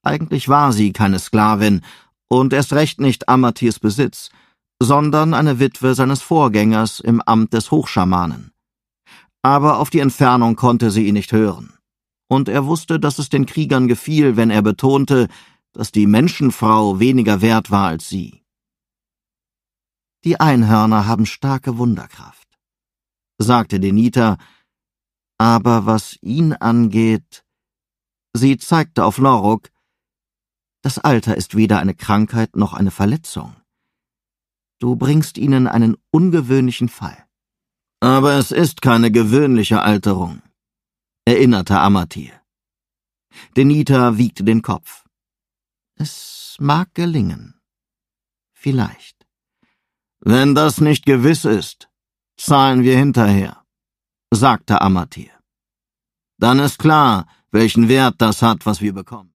Eigentlich war sie keine Sklavin und erst recht nicht Amatirs Besitz, sondern eine Witwe seines Vorgängers im Amt des Hochschamanen. Aber auf die Entfernung konnte sie ihn nicht hören. Und er wusste, dass es den Kriegern gefiel, wenn er betonte, dass die Menschenfrau weniger wert war als sie. »Die Einhörner haben starke Wunderkraft«, sagte Denita, »aber was ihn angeht«, sie zeigte auf Loruk, »das Alter ist weder eine Krankheit noch eine Verletzung. Du bringst ihnen einen ungewöhnlichen Fall.« »Aber es ist keine gewöhnliche Alterung«, erinnerte Amatir. Denita wiegte den Kopf. »Es mag gelingen. Vielleicht.« »Wenn das nicht gewiss ist, zahlen wir hinterher«, sagte Amatir. »Dann ist klar, welchen Wert das hat, was wir bekommen.«